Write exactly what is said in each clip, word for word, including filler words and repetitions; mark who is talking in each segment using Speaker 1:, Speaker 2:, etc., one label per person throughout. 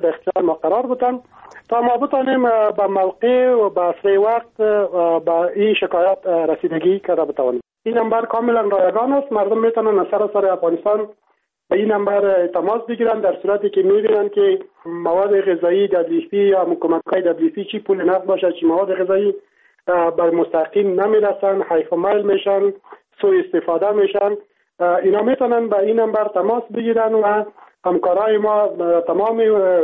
Speaker 1: در اختیار ما قرار بودن تا ما بتانیم به موقع و به اسرع وقت به این شکایت رسیدگی کرده بتوانیم. این نمبر کاملا رایگان است. مردم میتونن از سراسر افغانستان به این نمبر تماس بگیرن در صورتی که میبینن که مواد غذایی دبلیو اف پی یا کمک‌های دبلیو اف پی چی پول نقد باشه چی مواد غذایی بر مستحقین نمیرسن، حیف و میل میشن، سوء استفاده میشن. اینا میتونن به این نمبر تماس بگیرن و همکارای ما تمام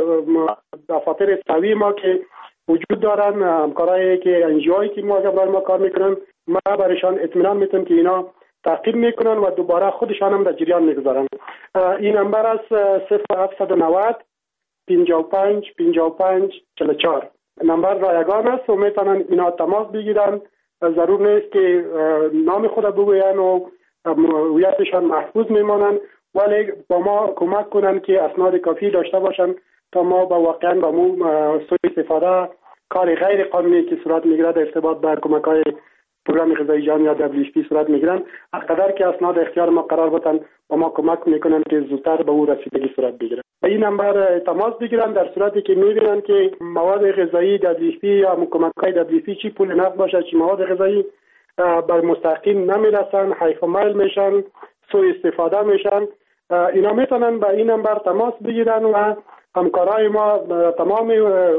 Speaker 1: دفاتر سوی ما که وجود دارن، همکارایی که انجیوهایی که ما برای ما کار میکنن، ما برایشان اطمینان میتونم که اینا تعقیب میکنن و دوباره خودشان هم در جریان میگذارن. این نمبر است صفر هفتصد و نود پنجاه و پنج پنجاه و پنج چهل و چهار. نمبر رایگان است و میتونن اینا تماس بگیرن. ضرور نیست که نام خود بگوین و هویتشان محفوظ میمانن، ولی با ما کمک کنن که اسناد کافی داشته باشن تا ما با واقعا با مو سوء استفاده کار غیر قانونی که صورت میگیره در ارتباط با کمک‌های پروگرام غذایی جهانی یا دبلیو اف پی صورت میگیرن، از قدر که اسناد اختیار ما قرار بودن با ما کمک میکنن که زودتر به او رسیدگی صورت بگیره. به این نمبر تماس بگیرن در صورتی که میبینن که مواد غذایی دبلیو اف پی یا کمک‌های دبلیو اف پی چی پول نقد باشه چی مواد غذایی بر مستحقین نمیرسن، حیف و میل میشن، سوء استفاده میشن. اینا میتونن به این نمبر تماس بگیرن و همکارای ما تمام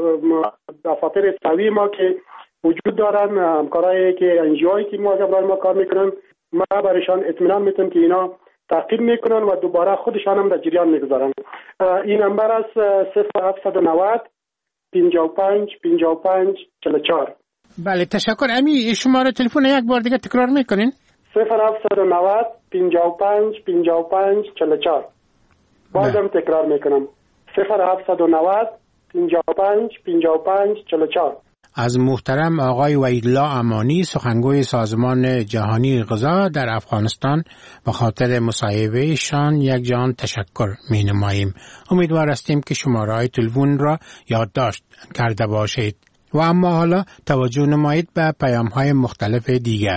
Speaker 1: دفاتر سوی ما که وجود دارن، همکارایی که انجیوهایی که ما برای ما کار میکنن، ما برایشان اطمینان میتونم که اینا تعقیب میکنن و دوباره خودشان هم در جریان میگذارن. این نمبر است صفر هفتصد و نود پنجاه و پنج پنجاه و پنج چهل و چهار.
Speaker 2: بله تشکر. امی شماره تلفن یک بار دیگه تکرار میکنین؟
Speaker 1: صفر هفتصد و نود پنجاه و پنج پنجاه و پنج چهل و چهار. بازم تکرار میکنم صفر هفتصد و نود پنجاه و پنج پنجاه و پنج چهل و چهار.
Speaker 2: از محترم آقای وحیدالله امانی سخنگوی سازمان جهانی غذا در افغانستان به خاطر مصاحبه شان یک جان تشکر می نماییم. امیدوار هستیم که شماره تلفن را یادداشت کرده باشید. و اما حالا توجه نمایید به پیام های مختلف دیگر.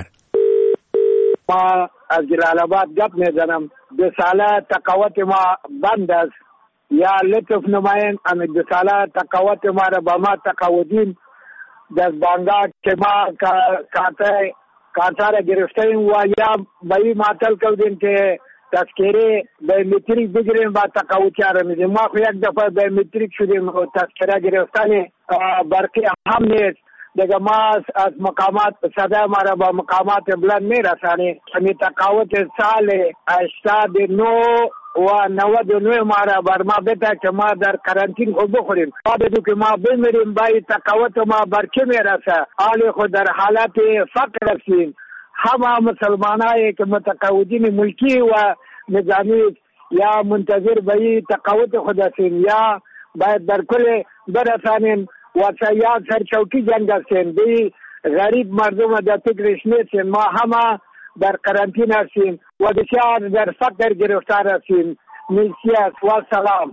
Speaker 3: ما از جلال‌آباد گپ میزنم. دو ساله تقاوت ما بند است. یا لطف نمایین ام دو ساله تقاوت ما را با ما تقاودیم در بانگا که ما کارتا کارتا را گرفتیم و یا بایی معطل کردیم که تذکره بایومتریک بگیریم و تقاوتیا را میدیم. ما خو یک دفعه بایومتریک شدیم و تذکره گرفتن برقی هم نیست. دیگه ما از مقامات صدای ما را با مقامات بلند میرسانیم. همی تقاوت سال هشتاد و نه و نود و نه ما را بر ما بده که ما در کرانتین خود بخوریم. ما بدو که ما بمیریم بای تقاوت ما برکه میرسه. حال خود در حالت فقر هستیم. همه مسلمانایی که متقاعدین ملکی و نظامی یا منتظر بای تقاوت خود هستیم یا باید در کل برسانیم و سیاد سرچوکی جنگ هستیم. بی غریب مردم در فکرش نیستیم. ما همه در کرانتین هستیم و بسیار در فقر گرفتار هستیم. مرسی و سلام.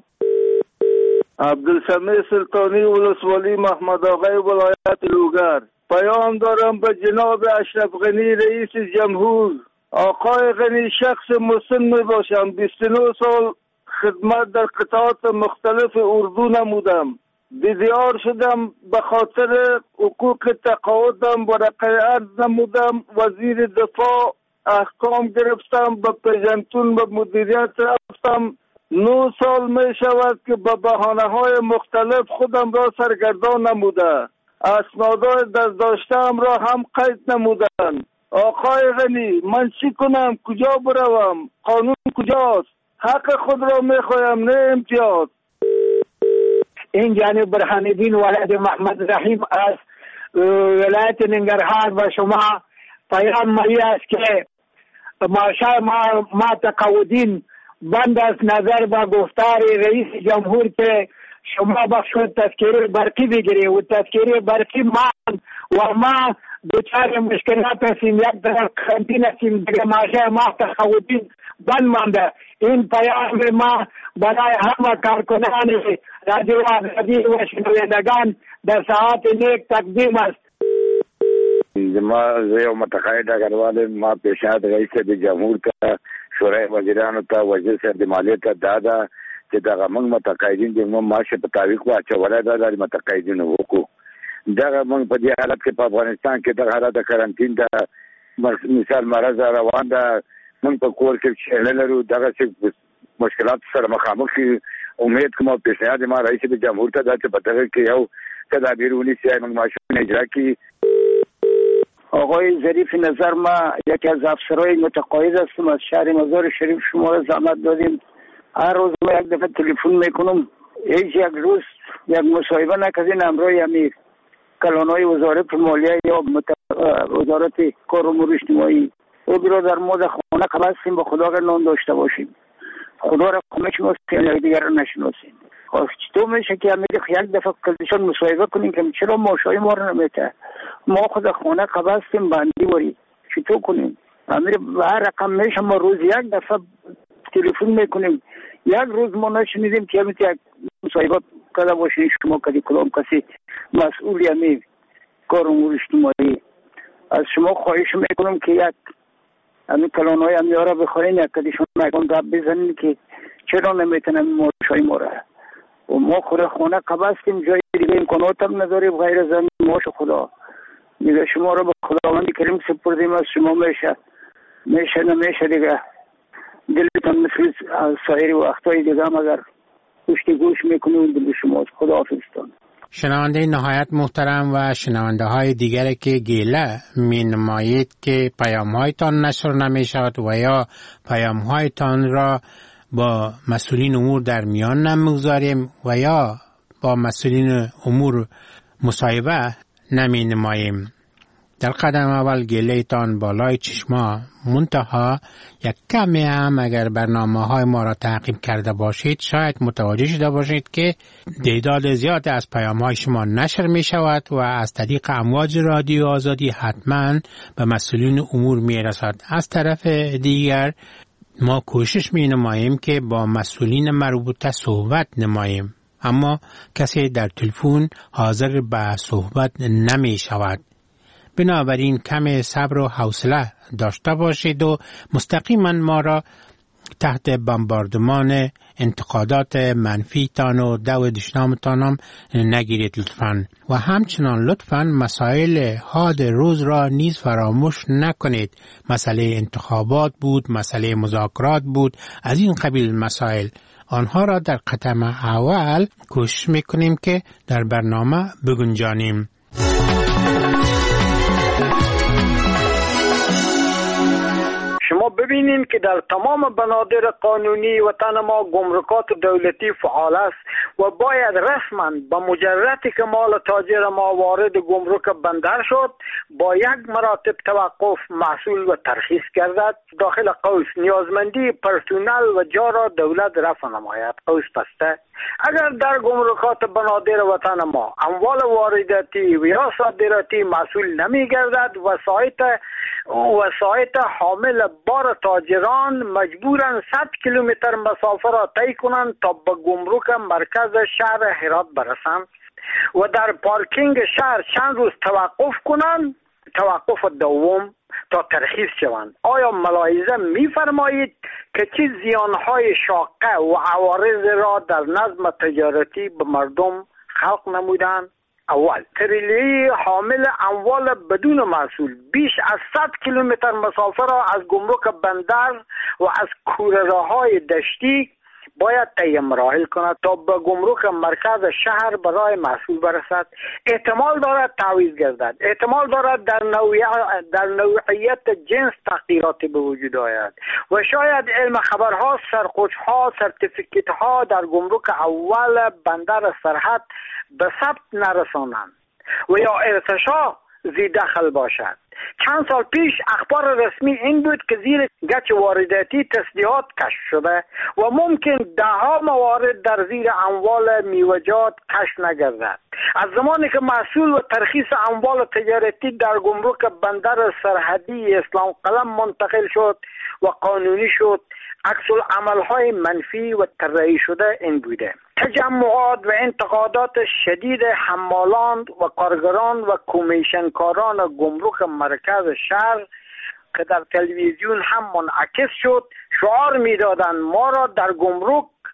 Speaker 4: عبدالسمیع سلطانی ولسوالی محمد آقای ولایت لوگر. پیام دارم به جناب اشرف غنی رئیس جمهور. آقای غنی شخص مسن می باشم. بیست و نه سال خدمت در قطاعات مختلف اردو نمودم. دیدیار شدم به خاطر حقوق تقاعدم ورقه عرض نمودم. وزیر دفاع احکام گرفتم به پیجنتون به مدیریت رفتم. نه سال می شود که به بهانه های مختلف خودم را سرگردان نموده. اسنادای دست داشتم را هم قید نمودن. آقای غنی من چی کنم؟ کجا بروم؟ قانون کجاست؟ حق خود را می خواهم نه امتیاز.
Speaker 3: این جانب برهان الدین ولد محمد رحیم از ولایت ننگرهار و شما پیام مایی است که ماشا ما, ما تقاودین بند از نظر با گفتار رئیس جمهور که شما بخشود تذکره برقی بگیری و تذکره برقی مان و ما دوچار مشکلات هستیم. یک طرف کرانتین هستیم دیگه ماشا ما تقاودین بند مانده. این پیام ما برای همه کارکنان رادیو آزادی و شنوندگان در ساعت نیک تقدیم است.
Speaker 5: ما زیو متقاعد اگروال ما پیشنهاد رئیس جمهور کا شورای وزیرانو ته وزیر صاحب د مالیې ته دادا چې دغه موږ متقاعدین د موږ معاش په تعویق واچولای دا د متقاعدین وکړو. دغه موږ په دې حالت کې په افغانستان کې د حالت د کرنټین د مثال مرز روان ده، موږ په کور کې چې لرو دغه څه مشکلات سره مخامخ یو. امید کوم په پیشنهاد ما رئیس جمهور ته دا چې په دغه کې یو تدابیر ونیسي موږ معاشونه اجرا کړي.
Speaker 3: آقای ظریف نظر، ما یکی از افسرهای متقاعد هستم از شهر مزار شریف. شما را زحمت دادیم، هر روز ما یک دفعه تلفن میکنم، هیچ یک روز یک مصاحبه نکردین همراه امیر کلانهای وزارت مالیه یا مت... وزارت کار و امور اجتماعی. او برادر ما در خانه قبضیم، با خدا اگر نان داشته باشیم، خدا را میشناسیم یا دیگر را نشناسیم. چطور میشه که امیر یک دفعه کلشان مصاحبه کنیم که چرا ماشای ما رو نمیته؟ ما خود خانه قبضیم بندی وری، چطور کنیم؟ امیر هر رقم میشه ما روز یک دفعه تلفن میکنیم، یک روز ما نشنیدیم که امیر یک مصاحبه کده باشین شما کدی کدام کسی مسئولی امیر کار امور اجتماعی. از شما خواهش میکنم که یک همین کلانهای امیر را بخواهین، یک کدیشون میگن گپ بزنین که چرا نمیتونم ماشای ما را. و ما خود خانه قبضیم، جای دیگه امکانات هم نداریم غیر زمین ماش خدا دیگه. شما را به خداوند کریم سپردیم، از شما میشه میشه نمیشه دیگه دلتان مثل سایر وقتهای دیگه هم اگر گوشت گوش میکنیم دل شما. خدا حافظتان.
Speaker 2: شنونده نهایت محترم و شنونده های دیگر که گیله می نمایید که پیام هایتان نشر نمی شود و یا پیام هایتان را با مسئولین امور در میان نمیگذاریم و یا با مسئولین امور مصاحبه نمی نماییم. در قدم اول گله تان بالای چشما، منتها یک کمی هم اگر برنامه های ما را تعقیب کرده باشید شاید متوجه شده باشید که تعداد زیاد از پیام های شما نشر می شود و از طریق امواج رادیو آزادی حتما به مسئولین امور می رسد. از طرف دیگر ما کوشش می نماییم که با مسئولین مربوطه صحبت نماییم، اما کسی در تلفن حاضر به صحبت نمی شود. بنابراین کم صبر و حوصله داشته باشید و مستقیما ما را تحت بمباردمان انتقادات منفی تان و دو دشنامتان هم نگیرید لطفاً. و همچنان لطفاً مسائل حاد روز را نیز فراموش نکنید. مسئله انتخابات بود، مسئله مذاکرات بود، از این قبیل مسائل، آنها را در قدم اول کوشش میکنیم که در برنامه بگنجانیم.
Speaker 6: شما ببینین که در تمام بنادر قانونی وطن ما گمرکات دولتی فعال است و باید رسما به مجرد که مال تاجر ما وارد گمرک بندر شد با یک مراتب توقف محصول و ترخیص گردد. داخل قوس نیازمندی پرسونل و جا را دولت رفع نماید. قوس پسته اگر در گمرکات بنادر وطن ما اموال وارداتی و یا صادراتی محصول نمی گردد، وسایط وسایط حامل بار تاجران مجبورن صد کیلومتر مسافت را طی کنند تا به گمرک مرکز شهر هرات برسند و در پارکینگ شهر چند روز توقف کنند، توقف دوم تا ترخیص شوند. آیا ملاحظه می‌فرمایید که چه زیانهای شاقه و عوارض را در نظم تجارتی به مردم خلق نمودند؟ اول، تریلی حامل اموال بدون محصول بیش از صد کیلومتر مسافت را از گمرک بندر و از کوره‌راه‌های دشتی باید طی مراحل کند تا به گمرک مرکز شهر برای محصول برسد. احتمال دارد تعویض گردد، احتمال دارد در نوعیت در نوعیت جنس تغییراتی به وجود آید و شاید علم خبرها، سرخوشها، سرتیفیکیتها در گمرک اول بندر سرحد به ثبت نرسانند و یا ارتشا زی دخل باشد. چند سال پیش اخبار رسمی این بود که زیر گچ وارداتی تسلیحات کشف شده و ممکن ده ها موارد در زیر اموال میوجات کشف نگردد. از زمانی که محصول و ترخیص اموال تجارتی در گمرک بندر سرحدی اسلام قلم منتقل شد و قانونی شد، عکس العمل‌های منفی و طراحی شده این بوده: تجمعات و انتقادات شدید حمالان و کارگران و کمیشنکاران گمرک مرکز شهر که در تلویزیون هم منعکس شد، شعار می‌دادند ما را در گمرک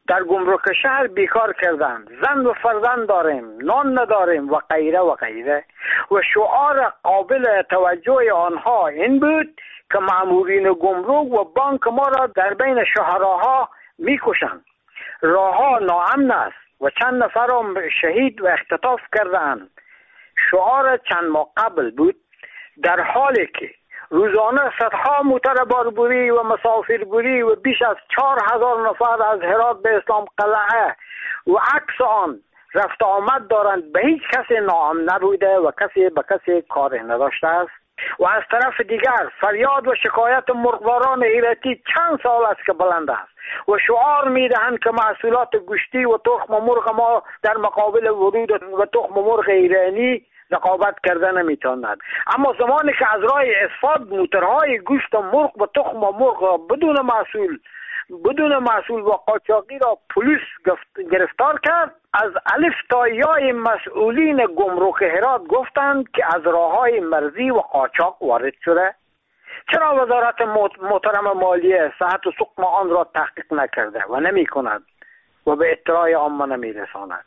Speaker 6: در گمرک شهر بیکار کردند، زن و فرزند داریم، نان نداریم و غیره و غیره. و شعار قابل توجه آنها این بود که مامورین گمرک و بانک ما را در بین شهرها میکشند. راهها ناامن است و چند نفر را شهید و اختطاف کردند. شعار چند ماه قبل بود، در حالی که روزانه صدها موتر باربری و مسافربری و بیش از چهار هزار نفر از هرات به اسلام قلعه و عکس آن رفت آمد دارند، به هیچ کسی ناامن نبوده و کسی به کسی کار نداشته است. و از طرف دیگر فریاد و شکایت مرغداران هراتی چند سال است که بلند است و شعار میدهند که محصولات گوشتی و تخم مرغ ما در مقابل ورود و تخم مرغ ایرانی رقابت کرده نمیتواند. اما زمانی که از راه اصفاد موترهای گوشت مرغ و تخم مرغ را بدون محصول بدون محصول و قاچاقی را پلیس گرفتار کرد، از الف تا یای مسئولین گمرک هرات گفتند که از راههای مرزی و قاچاق وارد شده. چرا وزارت محترم مالیه صحت و سقم آن را تحقیق نکرده و نمی کند و به اطلاع عامه نمی رساند؟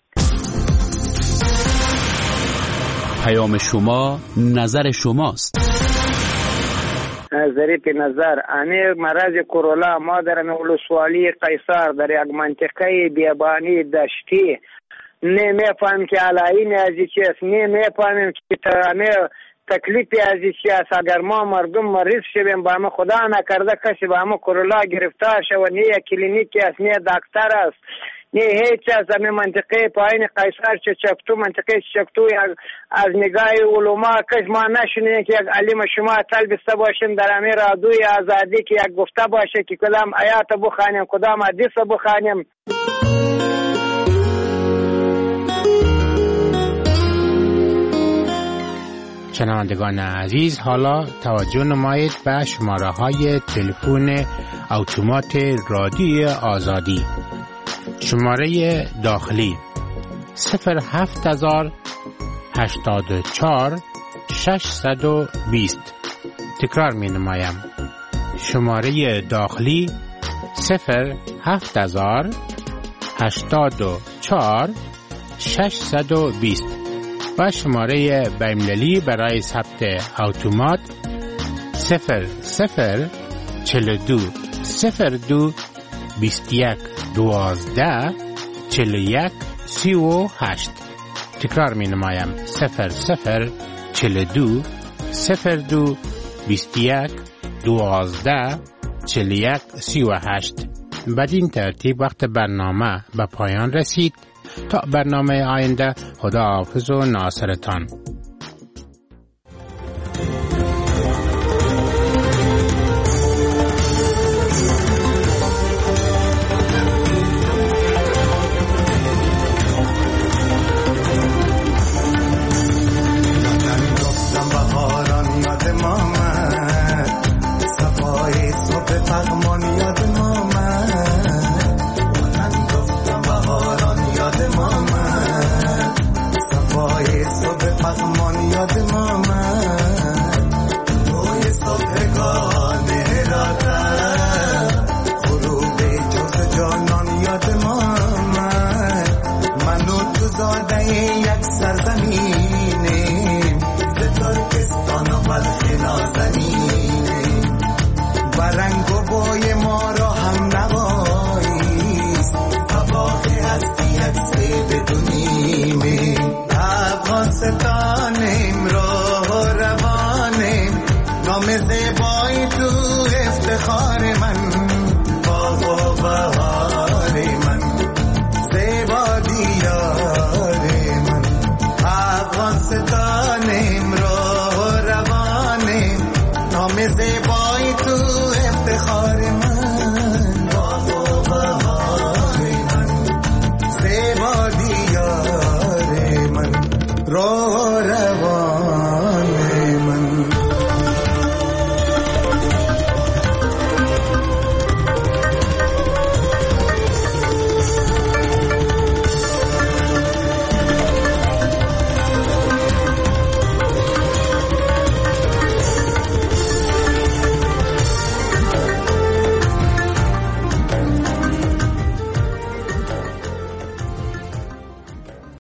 Speaker 7: پیام شما نظر شماست.
Speaker 3: ظریف نظر امی مرض کرونا ما در ولسوالی قیصر در یک منطقه بیابانی دشتی نمیفهمیم که علائم ازی چیست، نمیفهمیم که امی تکلیفی ازی چیست. اگر ما مردم مریض شویم با ما خدا نکرده کسی با ما کرونا گرفتار شود، نه یک کلینیکی است نه دکتر است نه هیچ از همه منطقه پایین قیصر چه چفتو منطقه چفتو از نگاه علما کش ما نشونیم که یک علم شما طلبسته باشیم در همه رادوی آزادی که یک گفته باشه که کدام آیات بخوانیم کدام حدیث بخوانیم.
Speaker 2: شنوندگان عزیز، حالا توجه نمایید به شماره های تلفن اتومات رادیوی آزادی. شماره داخلی صفر هفت هزار هشتاد و چهار ششصد و بیست. تکرار می نمایم. شماره داخلی صفر هفت هزار هشتاد و چهار ششصد و بیست و شماره بین‌المللی برای ثبت اتومات صفر صفر چهل و دو صفر دو بیست و یک دوازده چهل و یک سی و هشت. تکرار می نمایم. صفر صفر چهل و دو صفر دو بیست و یک دوازده چهل و یک سی و هشت. بدین ترتیب وقت برنامه به پایان رسید. تا برنامه آینده، خدا حافظ و ناصرتان.
Speaker 8: یک سرزمینیم ز ترکستان و بلخ